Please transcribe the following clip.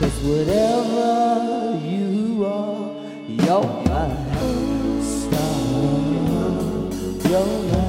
'cause whatever you are, you're my star. You're my